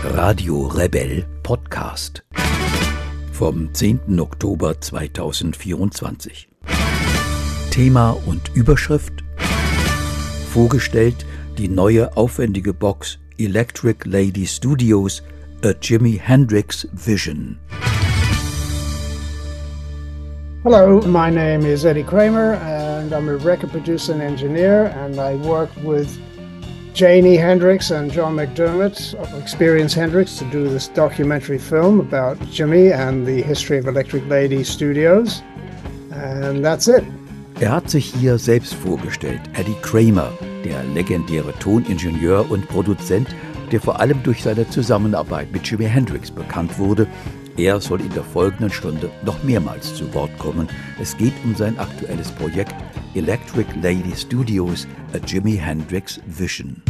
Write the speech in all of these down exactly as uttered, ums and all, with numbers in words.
Radio Rebell Podcast vom zehnten Oktober zweitausendvierundzwanzig. Thema und Überschrift: Vorgestellt die neue aufwendige Box Electric Lady Studios, a Jimi Hendrix Vision. Hello, my name is Eddie Kramer and I'm a record producer and engineer, and I work with Jimi Hendrix and John McDermott of Experience Hendrix to do this documentary film about Jimi and the history of Electric Lady Studios. And that's it. Er hat sich hier selbst vorgestellt, Eddie Kramer, der legendäre Toningenieur und Produzent, der vor allem durch seine Zusammenarbeit mit Jimi Hendrix bekannt wurde. Er soll in der folgenden Stunde noch mehrmals zu Wort kommen. Es geht um sein aktuelles Projekt Electric Lady Studios, a Jimi Hendrix Vision.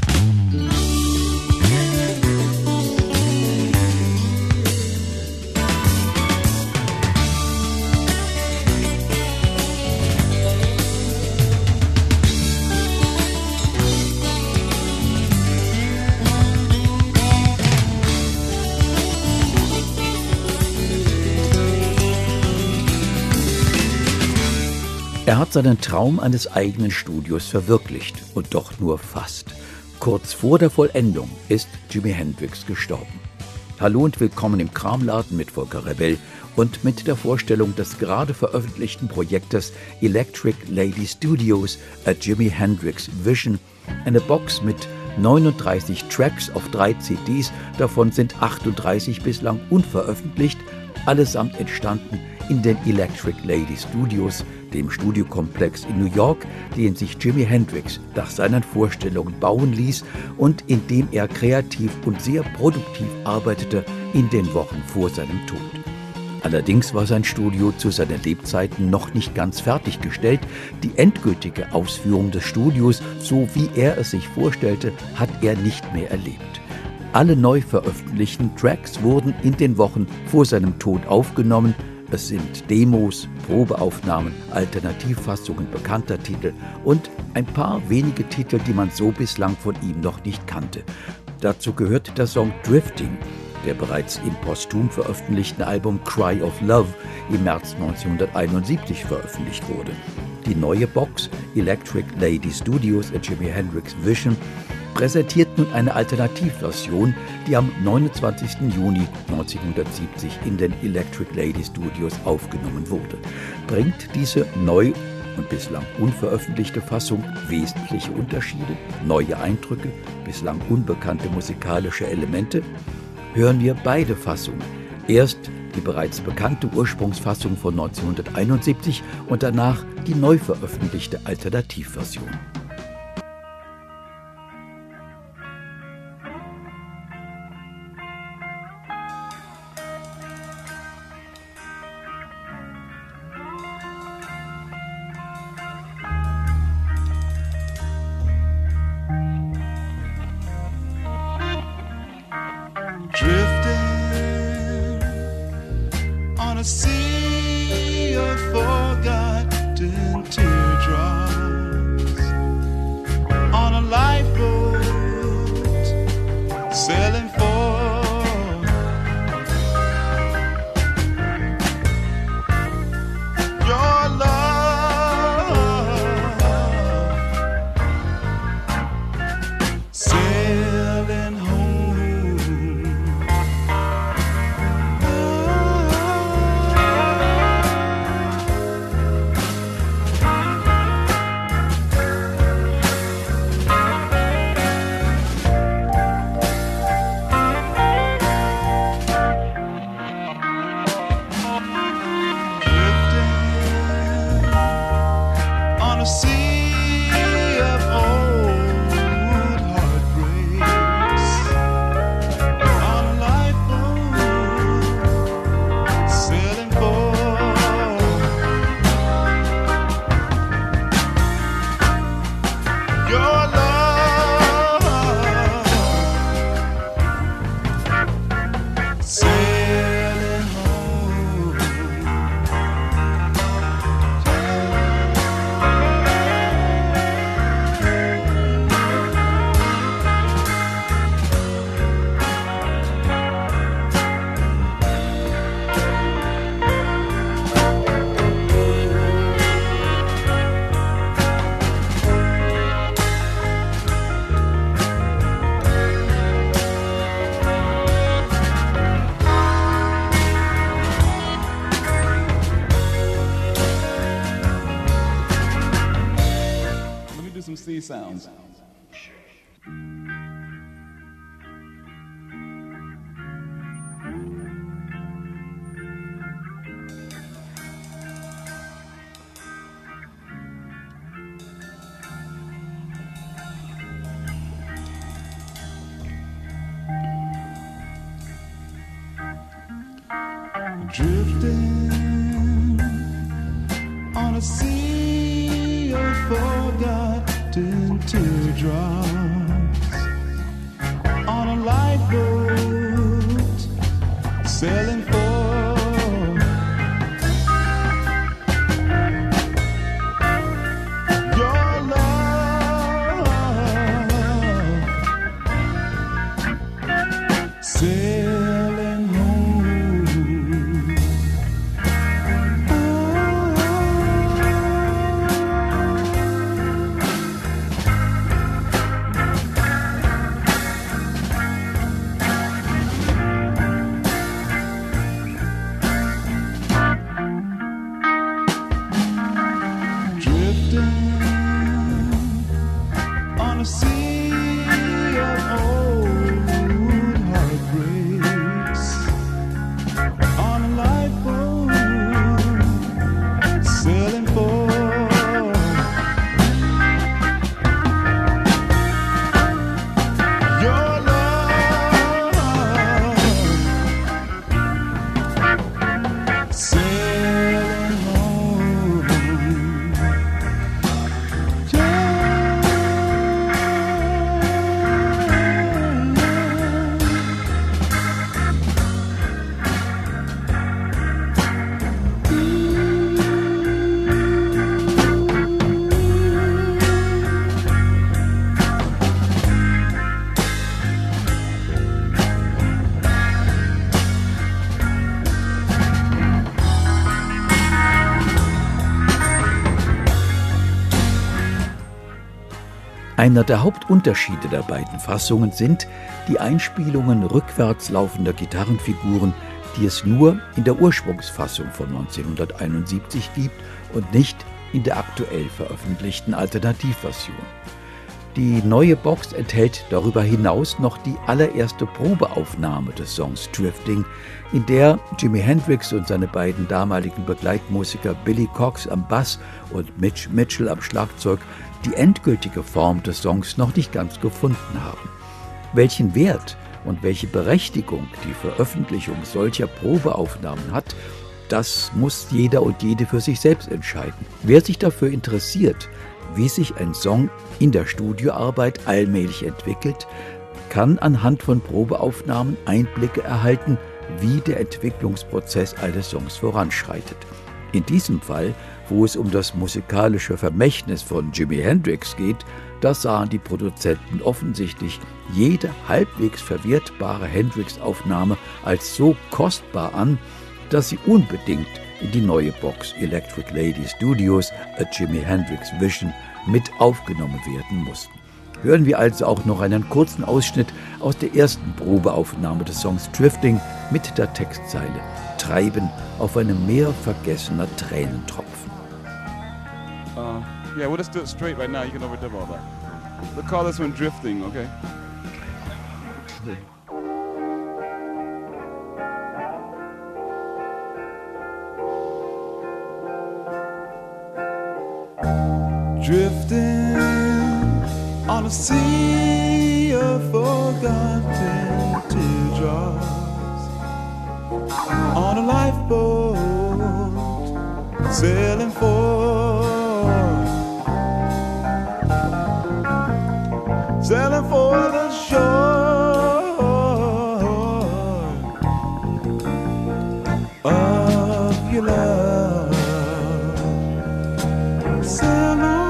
Er hat seinen Traum eines eigenen Studios verwirklicht, und doch nur fast. Kurz vor der Vollendung ist Jimi Hendrix gestorben. Hallo und willkommen im Kramladen mit Volker Rebell und mit der Vorstellung des gerade veröffentlichten Projektes Electric Lady Studios, a Jimi Hendrix Vision, eine Box mit neununddreißig Tracks auf drei C Ds, davon sind achtunddreißig bislang unveröffentlicht, allesamt entstanden in den Electric Lady Studios, dem Studiokomplex in New York, den sich Jimi Hendrix nach seinen Vorstellungen bauen ließ und in dem er kreativ und sehr produktiv arbeitete in den Wochen vor seinem Tod. Allerdings war sein Studio zu seinen Lebzeiten noch nicht ganz fertiggestellt. Die endgültige Ausführung des Studios, so wie er es sich vorstellte, hat er nicht mehr erlebt. Alle neu veröffentlichten Tracks wurden in den Wochen vor seinem Tod aufgenommen. Es sind Demos, Probeaufnahmen, Alternativfassungen bekannter Titel und ein paar wenige Titel, die man so bislang von ihm noch nicht kannte. Dazu gehört der Song Drifting, der bereits im posthum veröffentlichten Album Cry of Love im März neunzehnhunderteinundsiebzig veröffentlicht wurde. Die neue Box Electric Lady Studios, a Jimi Hendrix Vision, präsentiert nun eine Alternativversion, die am neunundzwanzigsten Juni neunzehnhundertsiebzig in den Electric Lady Studios aufgenommen wurde. Bringt diese neu und bislang unveröffentlichte Fassung wesentliche Unterschiede, neue Eindrücke, bislang unbekannte musikalische Elemente? Hören wir beide Fassungen. Erst die bereits bekannte Ursprungsfassung von neunzehnhunderteinundsiebzig und danach die neu veröffentlichte Alternativversion. A sea of forgotten teardrops on a lifeboat sailing for your love, sailing home. Oh, these sounds. Drifting on a sea of forgotten teardrops, on a lifeboat sailing for your love, sailing home. Einer der Hauptunterschiede der beiden Fassungen sind die Einspielungen rückwärts laufender Gitarrenfiguren, die es nur in der Ursprungsfassung von neunzehnhunderteinundsiebzig gibt und nicht in der aktuell veröffentlichten Alternativversion. Die neue Box enthält darüber hinaus noch die allererste Probeaufnahme des Songs Drifting, in der Jimi Hendrix und seine beiden damaligen Begleitmusiker Billy Cox am Bass und Mitch Mitchell am Schlagzeug die endgültige Form des Songs noch nicht ganz gefunden haben. Welchen Wert und welche Berechtigung die Veröffentlichung solcher Probeaufnahmen hat, das muss jeder und jede für sich selbst entscheiden. Wer sich dafür interessiert, wie sich ein Song in der Studioarbeit allmählich entwickelt, kann anhand von Probeaufnahmen Einblicke erhalten, wie der Entwicklungsprozess eines Songs voranschreitet. In diesem Fall, wo es um das musikalische Vermächtnis von Jimi Hendrix geht, da sahen die Produzenten offensichtlich jede halbwegs verwertbare Hendrix-Aufnahme als so kostbar an, dass sie unbedingt in die neue Box Electric Lady Studios, A Jimi Hendrix Vision, mit aufgenommen werden mussten. Hören wir also auch noch einen kurzen Ausschnitt aus der ersten Probeaufnahme des Songs Drifting mit der Textzeile Treiben auf einem Meer vergessener Tränentropfen. Uh, yeah, we'll just do it straight right now. You can overdub all that. We'll call this one Drifting, okay? Drifting on a sea of forgotten teardrops, on a lifeboat sailing for, sailing for the shore of your love. Sail on.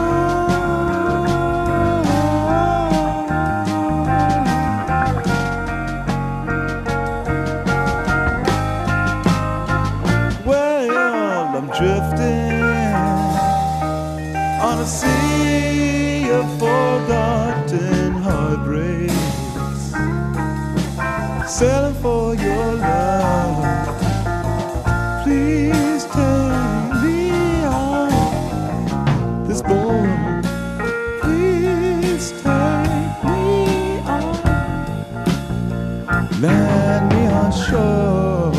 Drifting on a sea of forgotten heartbreaks, sailing for your love. Please take me on this boat. Please land me on shore.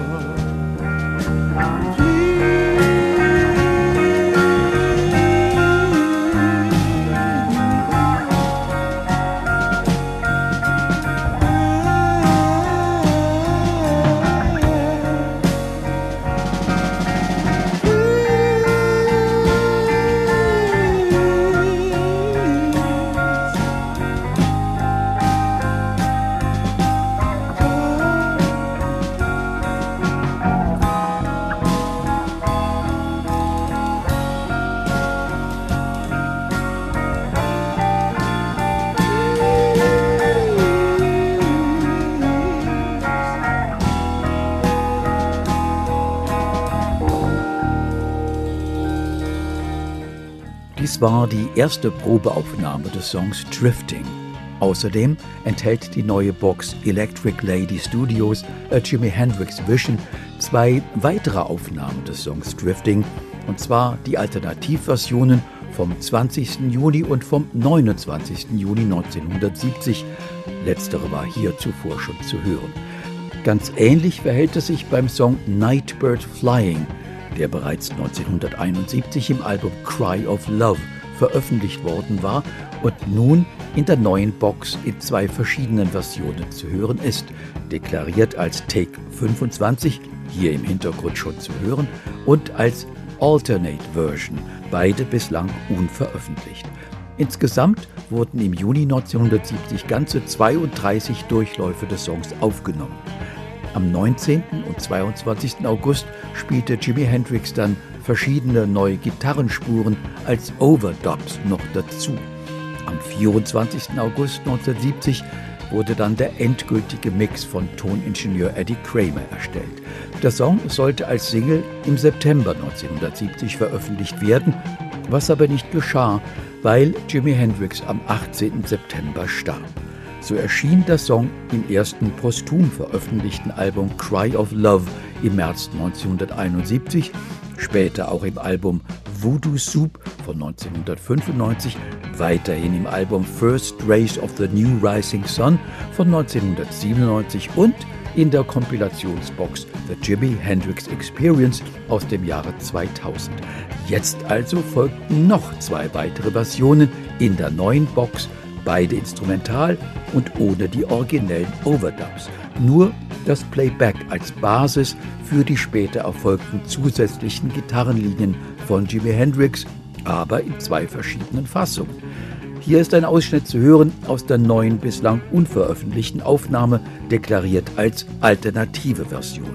Dies war die erste Probeaufnahme des Songs Drifting. Außerdem enthält die neue Box Electric Lady Studios A Jimi Hendrix Vision zwei weitere Aufnahmen des Songs Drifting, und zwar die Alternativversionen vom zwanzigsten Juni und vom neunundzwanzigsten Juni neunzehnhundertsiebzig. Letztere war hier zuvor schon zu hören. Ganz ähnlich verhält es sich beim Song Nightbird Flying, der bereits neunzehnhunderteinundsiebzig im Album Cry of Love veröffentlicht worden war und nun in der neuen Box in zwei verschiedenen Versionen zu hören ist, deklariert als Take fünfundzwanzig, hier im Hintergrund schon zu hören, und als Alternate Version, beide bislang unveröffentlicht. Insgesamt wurden im Juni neunzehnhundertsiebzig ganze zweiunddreißig Durchläufe des Songs aufgenommen. Am neunzehnten und zweiundzwanzigsten August spielte Jimi Hendrix dann verschiedene neue Gitarrenspuren als Overdubs noch dazu. Am vierundzwanzigsten August neunzehnhundertsiebzig wurde dann der endgültige Mix von Toningenieur Eddie Kramer erstellt. Der Song sollte als Single im September neunzehnhundertsiebzig veröffentlicht werden, was aber nicht geschah, weil Jimi Hendrix am achtzehnten September starb. So erschien der Song im ersten posthum veröffentlichten Album Cry of Love im März neunzehnhunderteinundsiebzig, später auch im Album Voodoo Soup von neunzehnhundertfünfundneunzig, weiterhin im Album First Rays of the New Rising Sun von neunzehnhundertsiebenundneunzig und in der Kompilationsbox The Jimi Hendrix Experience aus dem Jahre zweitausend. Jetzt also folgten noch zwei weitere Versionen in der neuen Box, beide instrumental und ohne die originellen Overdubs. Nur das Playback als Basis für die später erfolgten zusätzlichen Gitarrenlinien von Jimi Hendrix, aber in zwei verschiedenen Fassungen. Hier ist ein Ausschnitt zu hören aus der neuen, bislang unveröffentlichten Aufnahme, deklariert als alternative Version.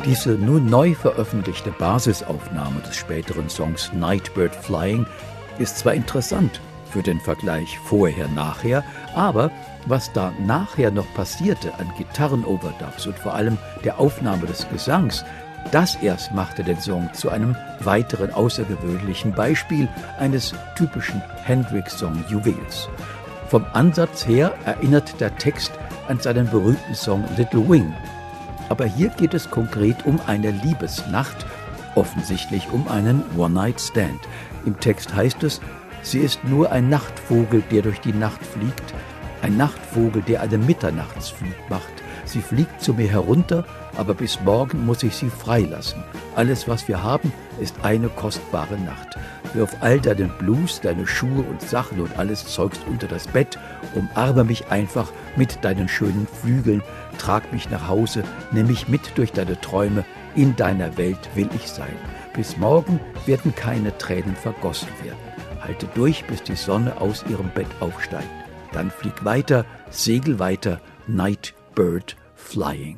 Diese nun neu veröffentlichte Basisaufnahme des späteren Songs Nightbird Flying ist zwar interessant für den Vergleich vorher-nachher, aber was da nachher noch passierte an Gitarrenoverdubs und vor allem der Aufnahme des Gesangs, das erst machte den Song zu einem weiteren außergewöhnlichen Beispiel eines typischen Hendrix-Song-Juwels. Vom Ansatz her erinnert der Text an seinen berühmten Song Little Wing. Aber hier geht es konkret um eine Liebesnacht, offensichtlich um einen One-Night-Stand. Im Text heißt es, sie ist nur ein Nachtvogel, der durch die Nacht fliegt, ein Nachtvogel, der eine Mitternachtsflug macht. Sie fliegt zu mir herunter, aber bis morgen muss ich sie freilassen. Alles, was wir haben, ist eine kostbare Nacht. Wirf all deinen Blues, deine Schuhe und Sachen und alles Zeugs unter das Bett, umarme mich einfach mit deinen schönen Flügeln, trag mich nach Hause, nimm mich mit durch deine Träume, in deiner Welt will ich sein. Bis morgen werden keine Tränen vergossen werden. Halte durch, bis die Sonne aus ihrem Bett aufsteigt. Dann flieg weiter, segel weiter, Nightbird Flying.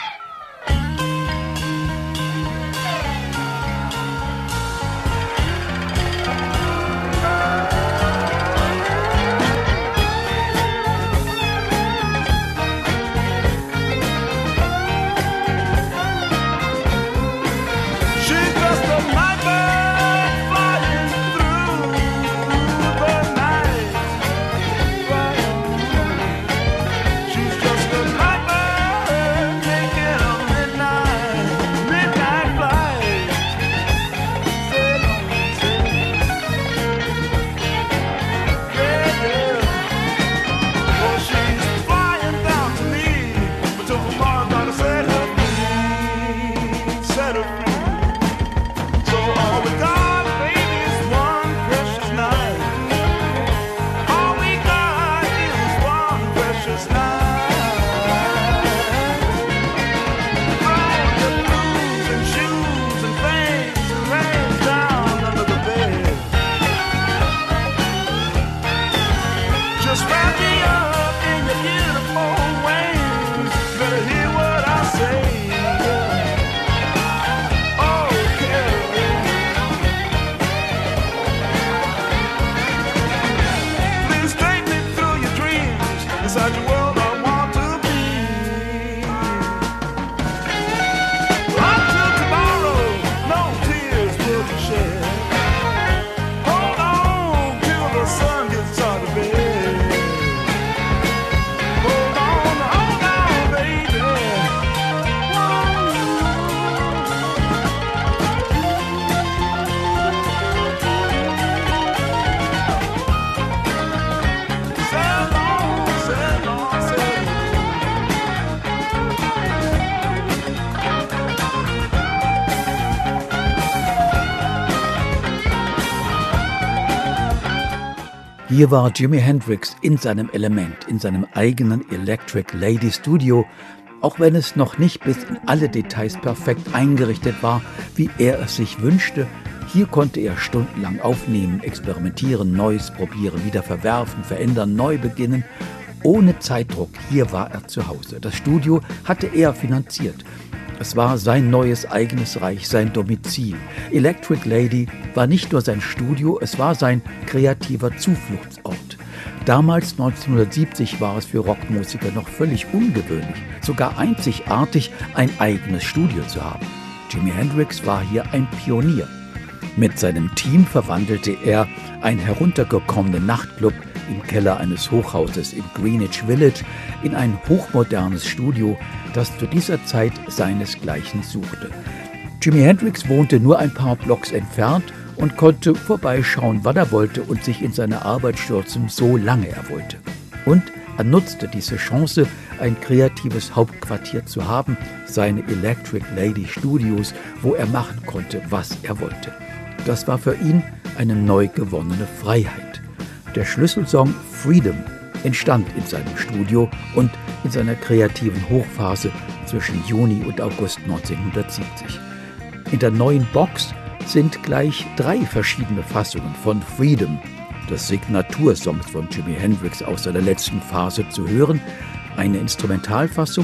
Hier war Jimi Hendrix in seinem Element, in seinem eigenen Electric Lady Studio, auch wenn es noch nicht bis in alle Details perfekt eingerichtet war, wie er es sich wünschte. Hier konnte er stundenlang aufnehmen, experimentieren, Neues probieren, wieder verwerfen, verändern, neu beginnen. Ohne Zeitdruck, hier war er zu Hause. Das Studio hatte er finanziert. Es war sein neues eigenes Reich, sein Domizil. Electric Lady war nicht nur sein Studio, es war sein kreativer Zufluchtsort. Damals, neunzehnhundertsiebzig, war es für Rockmusiker noch völlig ungewöhnlich, sogar einzigartig, ein eigenes Studio zu haben. Jimi Hendrix war hier ein Pionier. Mit seinem Team verwandelte er einen heruntergekommenen Nachtclub im Keller eines Hochhauses in Greenwich Village in ein hochmodernes Studio, das zu dieser Zeit seinesgleichen suchte. Jimi Hendrix wohnte nur ein paar Blocks entfernt und konnte vorbeischauen, wann er wollte und sich in seine Arbeit stürzen, so lange er wollte. Und er nutzte diese Chance, ein kreatives Hauptquartier zu haben, seine Electric Lady Studios, wo er machen konnte, was er wollte. Das war für ihn eine neu gewonnene Freiheit. Der Schlüsselsong Freedom entstand in seinem Studio und in seiner kreativen Hochphase zwischen Juni und August neunzehnhundertsiebzig. In der neuen Box sind gleich drei verschiedene Fassungen von Freedom, des Signatursongs von Jimi Hendrix aus seiner letzten Phase, zu hören. Eine Instrumentalfassung,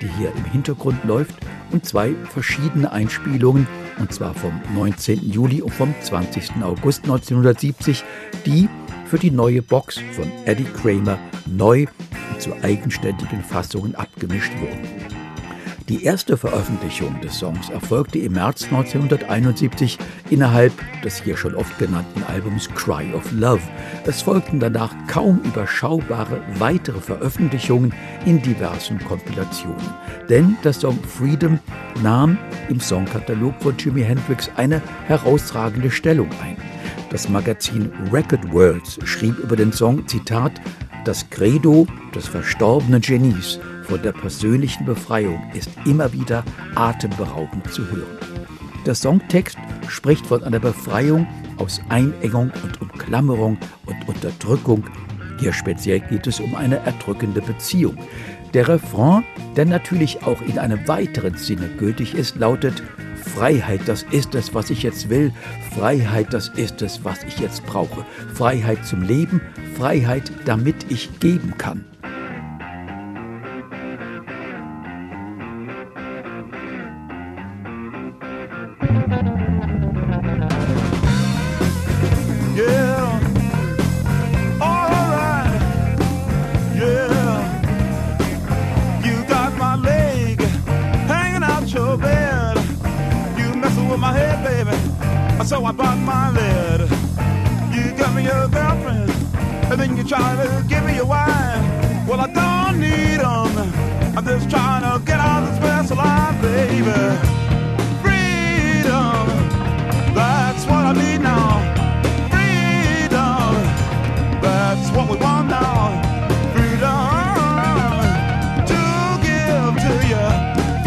die hier im Hintergrund läuft, und zwei verschiedene Einspielungen, und zwar vom neunzehnten Juli und vom zwanzigsten August neunzehnhundertsiebzig, die für die neue Box von Eddie Kramer neu und zu eigenständigen Fassungen abgemischt wurden. Die erste Veröffentlichung des Songs erfolgte im März neunzehnhunderteinundsiebzig innerhalb des hier schon oft genannten Albums Cry of Love. Es folgten danach kaum überschaubare weitere Veröffentlichungen in diversen Kompilationen. Denn der Song Freedom nahm im Songkatalog von Jimi Hendrix eine herausragende Stellung ein. Das Magazin Record Worlds schrieb über den Song, Zitat, das Credo des verstorbenen Genies von der persönlichen Befreiung ist immer wieder atemberaubend zu hören. Der Songtext spricht von einer Befreiung aus Einengung und Umklammerung und Unterdrückung. Hier speziell geht es um eine erdrückende Beziehung. Der Refrain, der natürlich auch in einem weiteren Sinne gültig ist, lautet: Freiheit, das ist es, was ich jetzt will. Freiheit, das ist es, was ich jetzt brauche. Freiheit zum Leben, Freiheit, damit ich geben kann. So I bought my lead. You got me a girlfriend, and then you try to give me a wife. Well, I don't need them. I'm just trying to get out of this mess alive, baby. Freedom, that's what I need now. Freedom, that's what we want now. Freedom to give to you.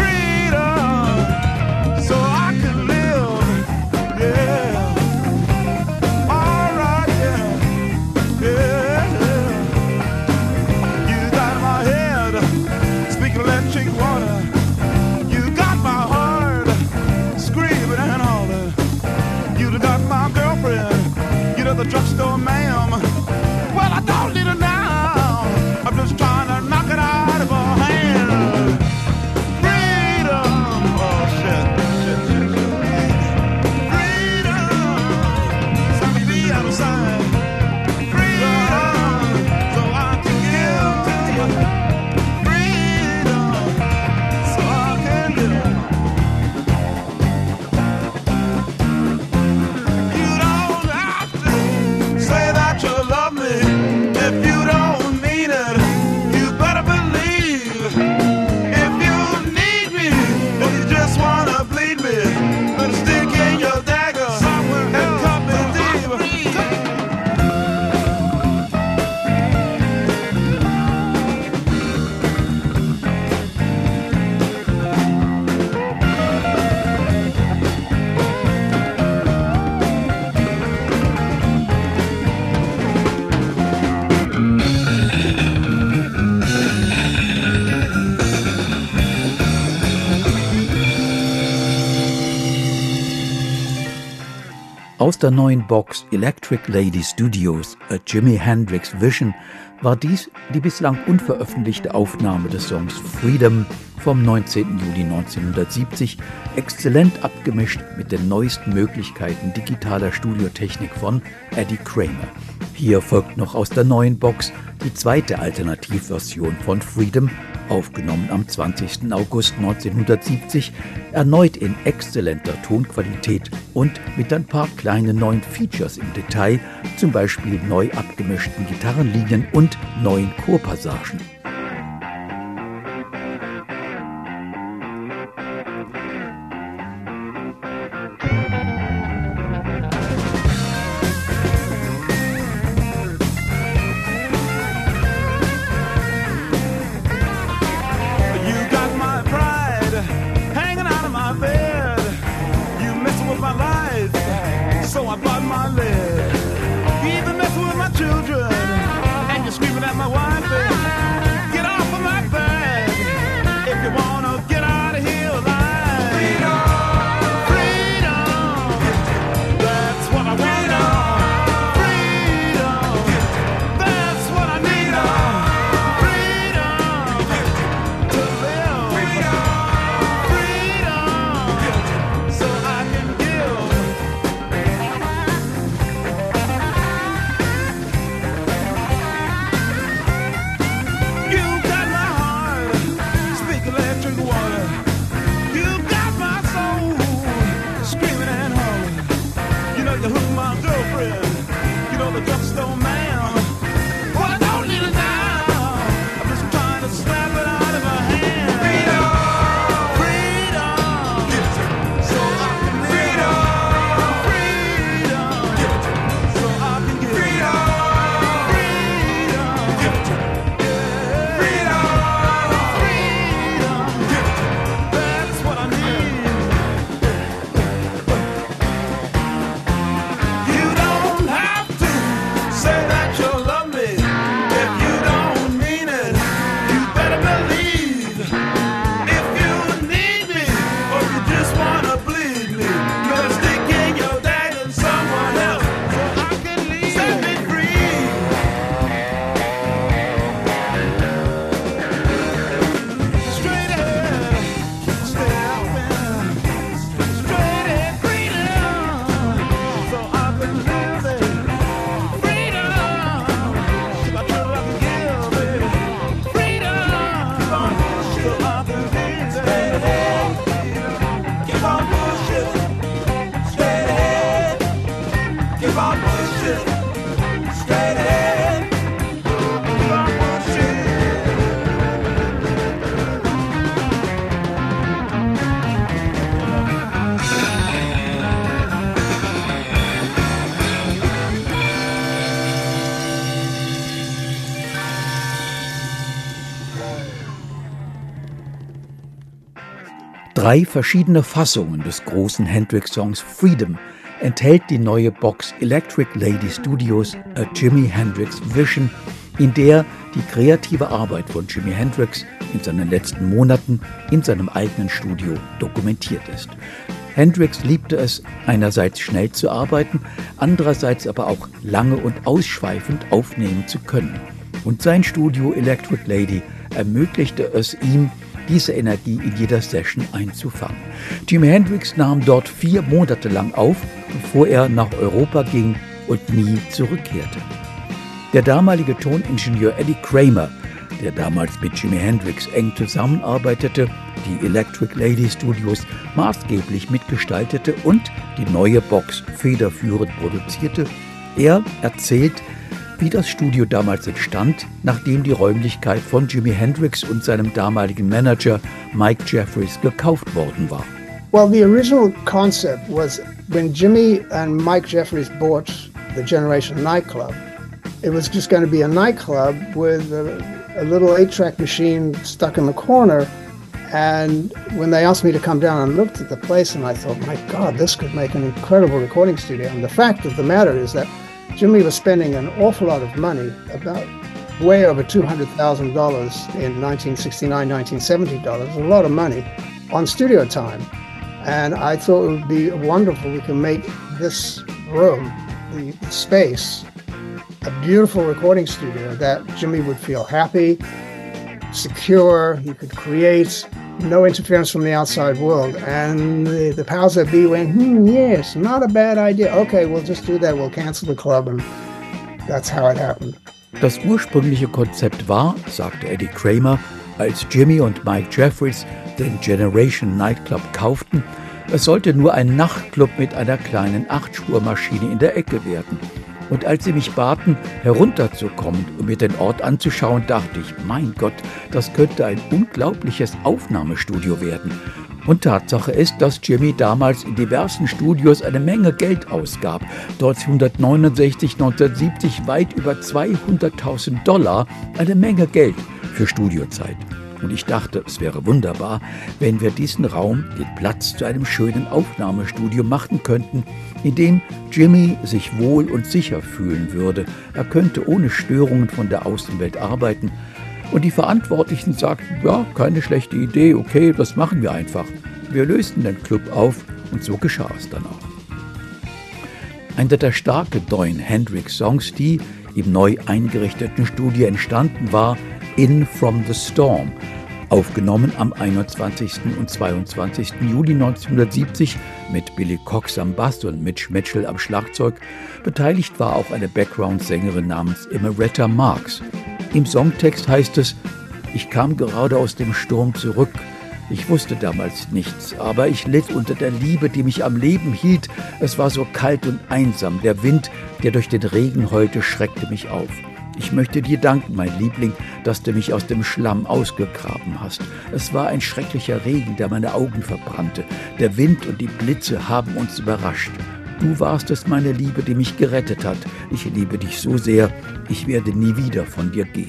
The drugstore ma'am. Well, I don't need it now. I'm just trying to knock it out of her hand. Freedom. Oh, shit, shit, shit, shit. Freedom. So I can be outside. Freedom. So I can give to you. Freedom. So I can live. You don't have to say that you love me if you don't mean it. You better believe if you need me, if you just wanna bleed me, then stick in your dagger somewhere and cut me deep. Aus der neuen Box Electric Lady Studios, A Jimi Hendrix Vision, war dies die bislang unveröffentlichte Aufnahme des Songs Freedom vom neunzehnten Juli neunzehnhundertsiebzig, exzellent abgemischt mit den neuesten Möglichkeiten digitaler Studiotechnik von Eddie Kramer. Hier folgt noch aus der neuen Box die zweite Alternativversion von Freedom, aufgenommen am zwanzigsten August neunzehnhundertsiebzig, erneut in exzellenter Tonqualität und mit ein paar kleinen neuen Features im Detail, zum Beispiel neu abgemischten Gitarrenlinien und neuen Chorpassagen. Freedom. Drei verschiedene Fassungen des großen Hendrix-Songs Freedom enthält die neue Box Electric Lady Studios A Jimi Hendrix Vision, in der die kreative Arbeit von Jimi Hendrix in seinen letzten Monaten in seinem eigenen Studio dokumentiert ist. Hendrix liebte es, einerseits schnell zu arbeiten, andererseits aber auch lange und ausschweifend aufnehmen zu können. Und sein Studio Electric Lady ermöglichte es ihm, diese Energie in jeder Session einzufangen. Jimi Hendrix nahm dort vier Monate lang auf, bevor er nach Europa ging und nie zurückkehrte. Der damalige Toningenieur Eddie Kramer, der damals mit Jimi Hendrix eng zusammenarbeitete, die Electric Lady Studios maßgeblich mitgestaltete und die neue Box federführend produzierte, er erzählt, wie das Studio damals entstand, nachdem die Räumlichkeit von Jimi Hendrix und seinem damaligen Manager Mike Jeffries gekauft worden war. Well, the original concept was when Jimi and Mike Jeffries bought the Generation nightclub, it was just going to be a nightclub with a, a little eight-track machine stuck in the corner. And when they asked me to come down, I looked at the place and I thought, my God, this could make an incredible recording studio. And the fact of the matter is that Jimi was spending an awful lot of money, about way over two hundred thousand dollars in nineteen sixty-nine, nineteen seventy dollars, a lot of money on studio time. And I thought it would be wonderful. We can make this room, the space, a beautiful recording studio that Jimi would feel happy, secure, he could create, no interference from the outside world. And the, the powers that be went, hmm, yes, not a bad idea. Okay, we'll just do that. We'll cancel the club. And that's how it happened. Das ursprüngliche Konzept war, sagte Eddie Kramer, als Jimi und Mike Jeffries den Generation Nightclub kauften, es sollte nur ein Nachtclub mit einer kleinen Achtspurmaschine in der Ecke werden. Und als sie mich baten, herunterzukommen und mir den Ort anzuschauen, dachte ich, mein Gott, das könnte ein unglaubliches Aufnahmestudio werden. Und Tatsache ist, dass Jimi damals in diversen Studios eine Menge Geld ausgab. neunzehnhundertneunundsechzig, neunzehnhundertsiebzig weit über zweihunderttausend Dollar, eine Menge Geld für Studiozeit. Und ich dachte, es wäre wunderbar, wenn wir diesen Raum, den Platz zu einem schönen Aufnahmestudio machen könnten, in dem Jimi sich wohl und sicher fühlen würde. Er könnte ohne Störungen von der Außenwelt arbeiten. Und die Verantwortlichen sagten, ja, keine schlechte Idee, okay, das machen wir einfach. Wir lösten den Club auf und so geschah es dann auch. Einer der starken neuen Hendrix-Songs, die im neu eingerichteten Studio entstanden war, In From the Storm, aufgenommen am einundzwanzigsten und zweiundzwanzigsten Juli neunzehnhundertsiebzig mit Billy Cox am Bass und Mitch Mitchell am Schlagzeug. Beteiligt war auch eine Background-Sängerin namens Imeretta Marks. Im Songtext heißt es, ich kam gerade aus dem Sturm zurück. Ich wusste damals nichts, aber ich litt unter der Liebe, die mich am Leben hielt. Es war so kalt und einsam. Der Wind, der durch den Regen heulte, schreckte mich auf. Ich möchte dir danken, mein Liebling, dass du mich aus dem Schlamm ausgegraben hast. Es war ein schrecklicher Regen, der meine Augen verbrannte. Der Wind und die Blitze haben uns überrascht. Du warst es, meine Liebe, die mich gerettet hat. Ich liebe dich so sehr, ich werde nie wieder von dir gehen.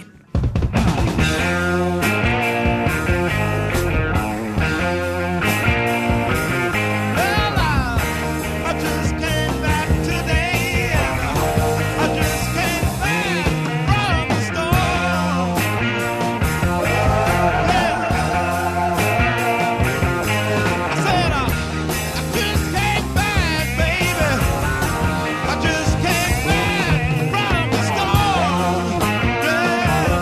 I just came back from the storm.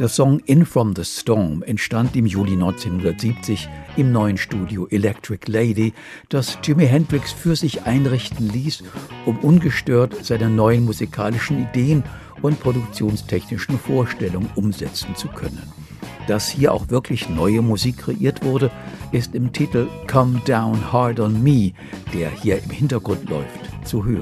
Der Song In From the Storm entstand im Juli neunzehnhundertsiebzig im neuen Studio Electric Lady, das Jimi Hendrix für sich einrichten ließ, um ungestört seine neuen musikalischen Ideen und produktionstechnischen Vorstellungen umsetzen zu können. Dass hier auch wirklich neue Musik kreiert wurde, ist im Titel Come Down Hard on Me, der hier im Hintergrund läuft, zu hören.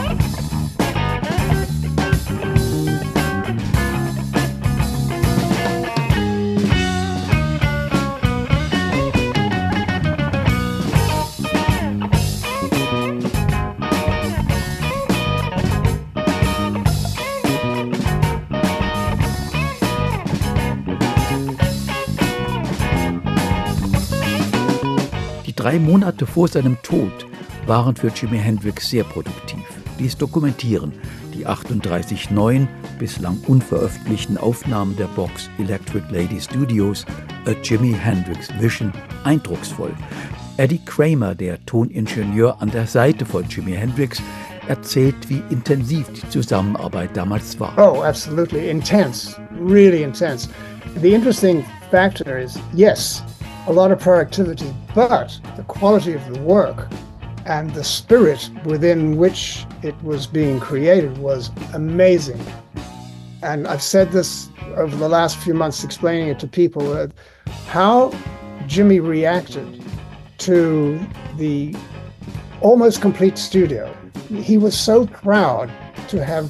Drei Monate vor seinem Tod waren für Jimi Hendrix sehr produktiv. Dies dokumentieren die achtunddreißig neuen, bislang unveröffentlichten Aufnahmen der Box Electric Lady Studios, A Jimi Hendrix Vision, eindrucksvoll. Eddie Kramer, der Toningenieur an der Seite von Jimi Hendrix, erzählt, wie intensiv die Zusammenarbeit damals war. Oh, absolutely intense, really intense. The interesting factor is, yes, a lot of productivity, but the quality of the work and the spirit within which it was being created was amazing. And I've said this over the last few months explaining it to people, uh, how Jimmy reacted to the almost complete studio. He was so proud to have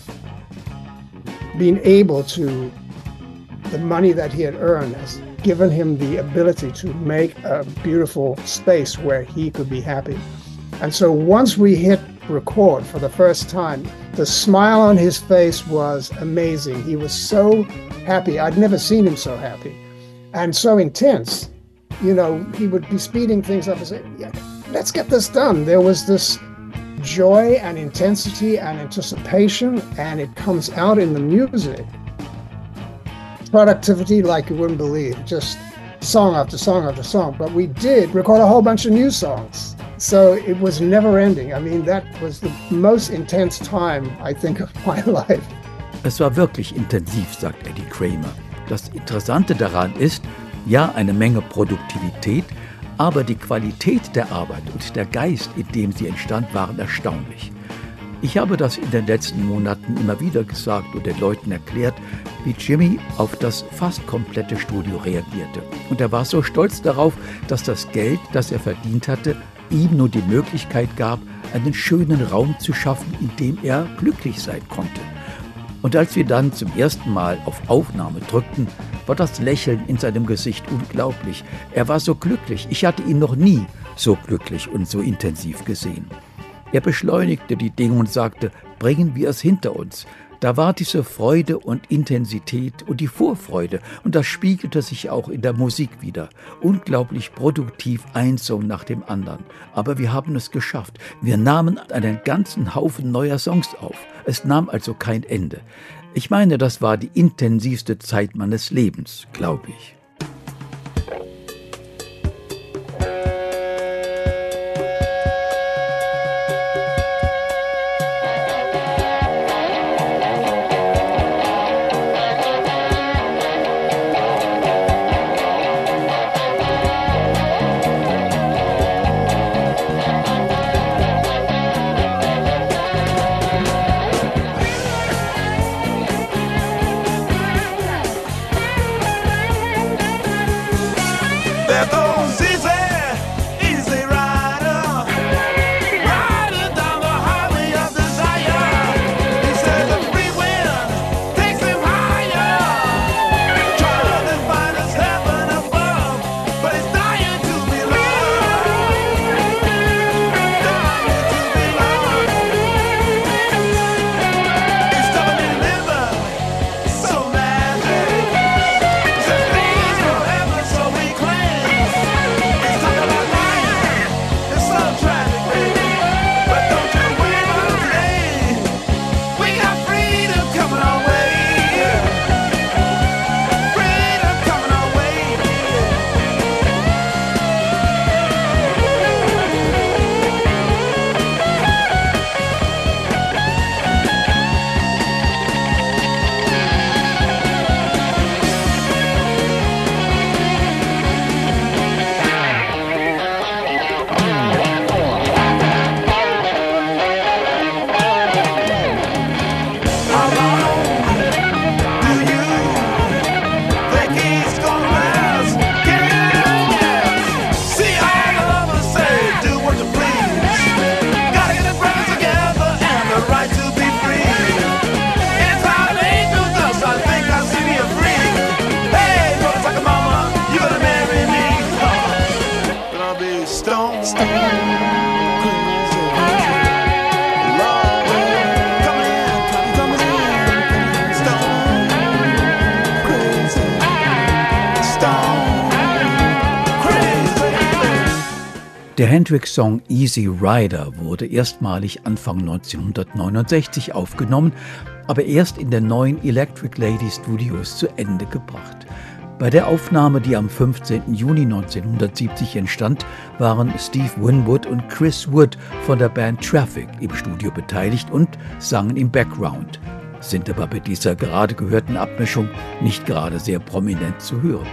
been able to, the money that he had earned has given him the ability to make a beautiful space where he could be happy. And so once we hit record for the first time, the smile on his face was amazing. He was so happy. I'd never seen him so happy and so intense. You know, he would be speeding things up and say, yeah, let's get this done. There was this joy and intensity and anticipation, and it comes out in the music. Productivity like you wouldn't believe, just song after song after song. But we did record a whole bunch of new songs. So it was never ending. I mean, that was the most intense time, I think, of my life. Es war wirklich intensiv, sagt Eddie Kramer. Das Interessante daran ist, ja, eine Menge Produktivität, aber die Qualität der Arbeit und der Geist, in dem sie entstand, waren erstaunlich. Ich habe das in den letzten Monaten immer wieder gesagt und den Leuten erklärt, wie Jimmy auf das fast komplette Studio reagierte. Und er war so stolz darauf, dass das Geld, das er verdient hatte, ihm nur die Möglichkeit gab, einen schönen Raum zu schaffen, in dem er glücklich sein konnte. Und als wir dann zum ersten Mal auf Aufnahme drückten, war das Lächeln in seinem Gesicht unglaublich. Er war so glücklich. Ich hatte ihn noch nie so glücklich und so intensiv gesehen. Er beschleunigte die Dinge und sagte, bringen wir es hinter uns. Da war diese Freude und Intensität und die Vorfreude, und das spiegelte sich auch in der Musik wieder. Unglaublich produktiv, ein Song nach dem anderen. Aber wir haben es geschafft. Wir nahmen einen ganzen Haufen neuer Songs auf. Es nahm also kein Ende. Ich meine, das war die intensivste Zeit meines Lebens, glaube ich. Der Hendrix-Song Easy Rider wurde erstmalig Anfang neunzehnhundertneunundsechzig aufgenommen, aber erst in den neuen Electric Lady Studios zu Ende gebracht. Bei der Aufnahme, die am fünfzehnten Juni neunzehnhundertsiebzig entstand, waren Steve Winwood und Chris Wood von der Band Traffic im Studio beteiligt und sangen im Background, sind aber bei dieser gerade gehörten Abmischung nicht gerade sehr prominent zu hören.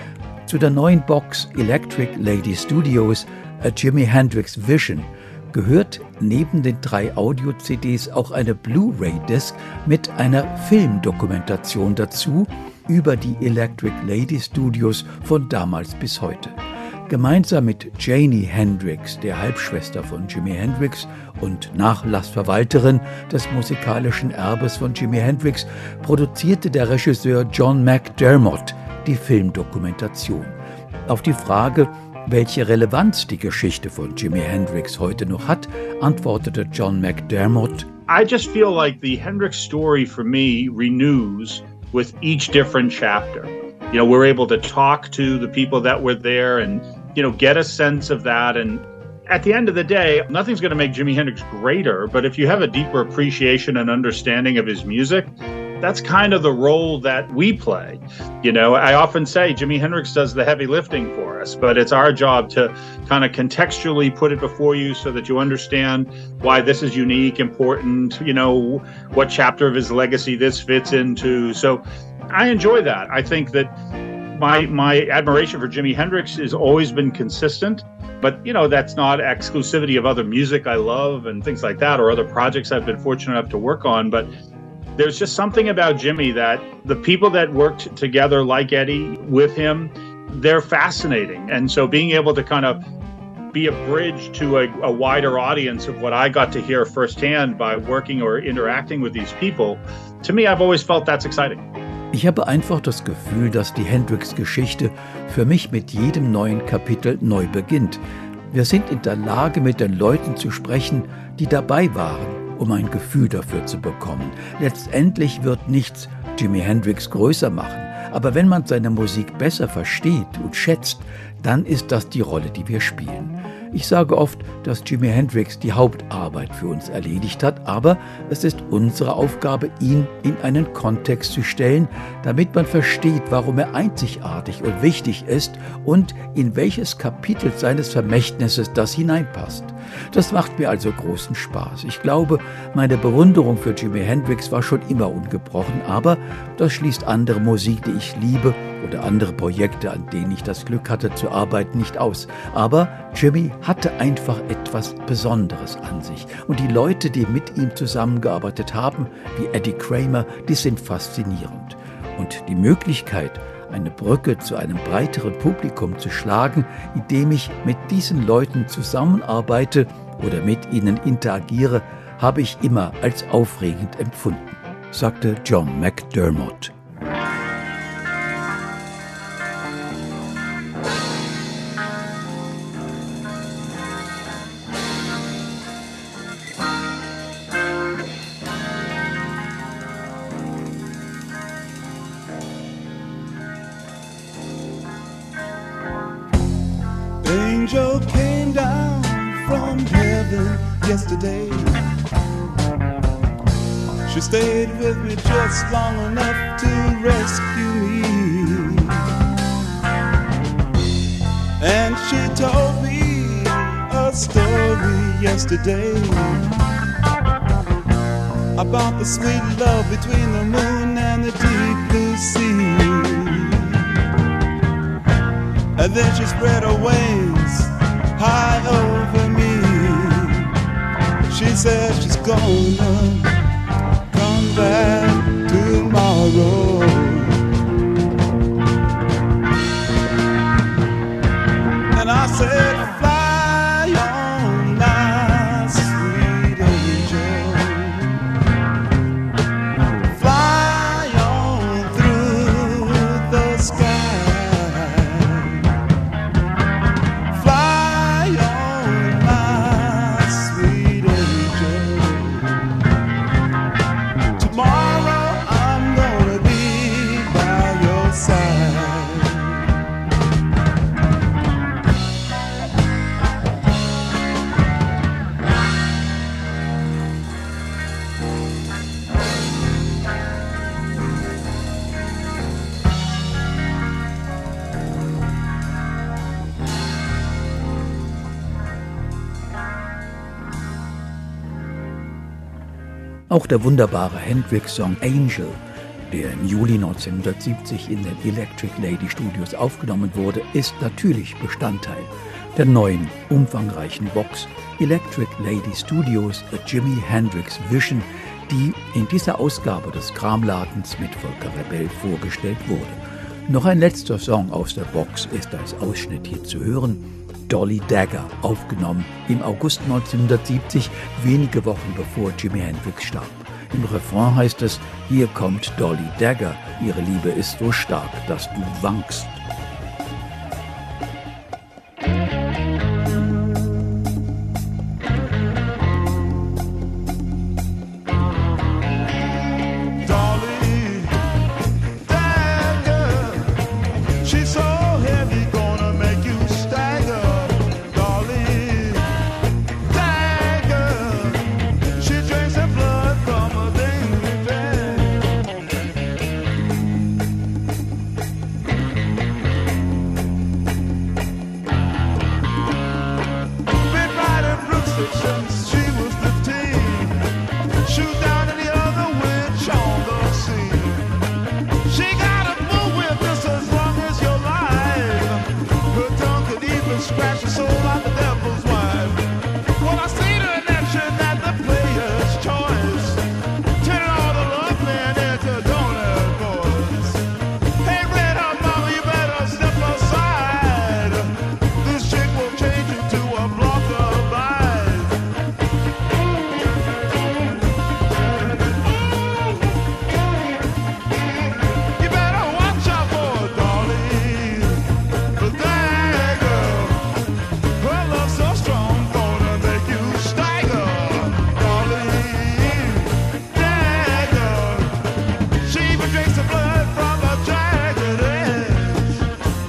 Zu der neuen Box Electric Lady Studios A Jimi Hendrix Vision gehört neben den drei Audio-C Ds auch eine Blu-ray-Disc mit einer Filmdokumentation dazu über die Electric Lady Studios von damals bis heute. Gemeinsam mit Janie Hendrix, der Halbschwester von Jimi Hendrix und Nachlassverwalterin des musikalischen Erbes von Jimi Hendrix, produzierte der Regisseur John McDermott die Filmdokumentation. Auf die Frage, welche Relevanz die Geschichte von Jimi Hendrix heute noch hat, antwortete John McDermott: I just feel like the Hendrix story for me renews with each different chapter. You know, we're able to talk to the people that were there and, you know, get a sense of that. And at the end of the day, nothing's going to make Jimi Hendrix greater, but if you have a deeper appreciation and understanding of his music, that's kind of the role that we play. You know, I often say Jimi Hendrix does the heavy lifting for us, but it's our job to kind of contextually put it before you so that you understand why this is unique, important, you know, what chapter of his legacy this fits into. So I enjoy that. I think that my my admiration for Jimi Hendrix has always been consistent, but, you know, that's not exclusivity of other music I love and things like that, or other projects I've been fortunate enough to work on. But there's just something about Jimmy that the people that worked together, like Eddie, with him, they're fascinating. And so being able to kind of be a bridge to a, a wider audience of what I got to hear firsthand by working or interacting with these people, to me, I've always felt that's exciting. Ich habe einfach das Gefühl, dass die Hendrix-Geschichte für mich mit jedem neuen Kapitel neu beginnt. Wir sind in der Lage, mit den Leuten zu sprechen, die dabei waren, um ein Gefühl dafür zu bekommen. Letztendlich wird nichts Jimi Hendrix größer machen, aber wenn man seine Musik besser versteht und schätzt, dann ist das die Rolle, die wir spielen. Ich sage oft, dass Jimi Hendrix die Hauptarbeit für uns erledigt hat, aber es ist unsere Aufgabe, ihn in einen Kontext zu stellen, damit man versteht, warum er einzigartig und wichtig ist und in welches Kapitel seines Vermächtnisses das hineinpasst. Das macht mir also großen Spaß. Ich glaube, meine Bewunderung für Jimi Hendrix war schon immer ungebrochen, aber das schließt andere Musik, die ich liebe, oder andere Projekte, an denen ich das Glück hatte zu arbeiten, nicht aus. Aber Jimi hatte einfach etwas Besonderes an sich. Und die Leute, die mit ihm zusammengearbeitet haben, wie Eddie Kramer, die sind faszinierend. Und die Möglichkeit, eine Brücke zu einem breiteren Publikum zu schlagen, indem ich mit diesen Leuten zusammenarbeite oder mit ihnen interagiere, habe ich immer als aufregend empfunden, sagte John McDermott. Angel came down from heaven yesterday. She stayed with me just long enough to rescue me. And she told me a story yesterday about the sweet love between the moon and the deep blue sea. And then she spread her wings high over me. She said she's gonna come back tomorrow. And I said, fly on, my sweet angel. Fly on through the sky. Tomorrow I'm gonna be Auch der wunderbare Hendrix-Song Angel, der im Juli neunzehnhundertsiebzig in den Electric Lady Studios aufgenommen wurde, ist natürlich Bestandteil der neuen, umfangreichen Box Electric Lady Studios A Jimi Hendrix Vision, die in dieser Ausgabe des Kramladens mit Volker Rebell vorgestellt wurde. Noch ein letzter Song aus der Box ist als Ausschnitt hier zu hören. Dolly Dagger, aufgenommen im August neunzehnhundertsiebzig, wenige Wochen bevor Jimi Hendrix starb. Im Refrain heißt es: Hier kommt Dolly Dagger, ihre Liebe ist so stark, dass du wankst.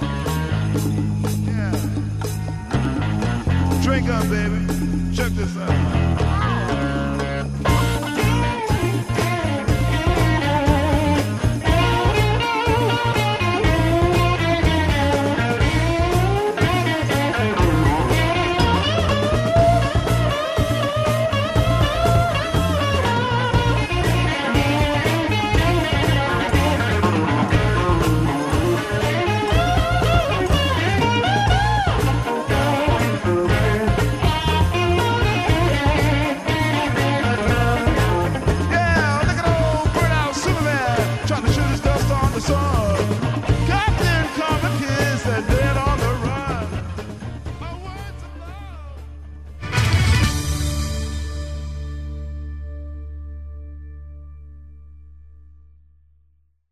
Drink up, baby. Check this out.